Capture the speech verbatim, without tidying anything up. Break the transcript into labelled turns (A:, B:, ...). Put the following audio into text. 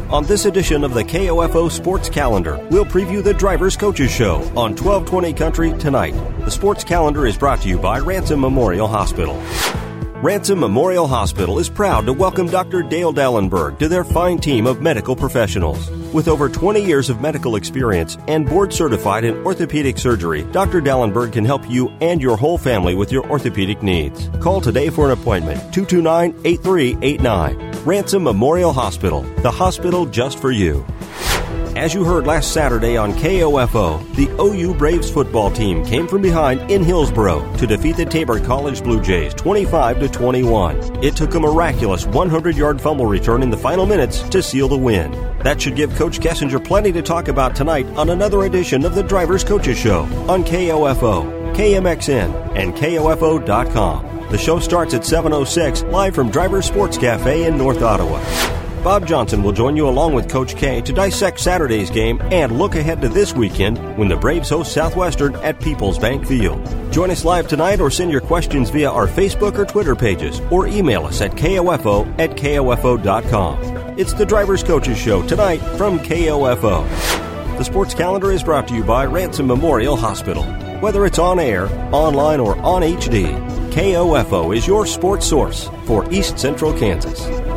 A: On this edition of the K O F O Sports Calendar, we'll preview the Drivers Coaches Show on twelve twenty Country tonight. The Sports Calendar is brought to you by Ransom Memorial Hospital. Ransom Memorial Hospital is proud to welcome Doctor Dale Dallenberg to their fine team of medical professionals. With over twenty years of medical experience and board certified in orthopedic surgery, Doctor Dallenberg can help you and your whole family with your orthopedic needs. Call today for an appointment, two two nine, eight three eight nine. Ransom Memorial Hospital, the hospital just for you. As you heard last Saturday on K O F O, the O U Braves football team came from behind in Hillsboro to defeat the Tabor College Blue Jays twenty-five to twenty-one. It took a miraculous hundred-yard fumble return in the final minutes to seal the win. That should give Coach Kessinger plenty to talk about tonight on another edition of the Drivers Coaches Show on K O F O, K M X N, and K O F O dot com. The show starts at seven oh six, live from Drivers Sports Cafe in North Ottawa. Bob Johnson will join you along with Coach K to dissect Saturday's game and look ahead to this weekend when the Braves host Southwestern at Peoples Bank Field. Join us live tonight or send your questions via our Facebook or Twitter pages or email us at K O F O at K O F O dot com. It's the Drivers Coaches Show tonight from K O F O. The Sports Calendar is brought to you by Ransom Memorial Hospital. Whether it's on air, online, or on H D, K O F O is your sports source for East Central Kansas.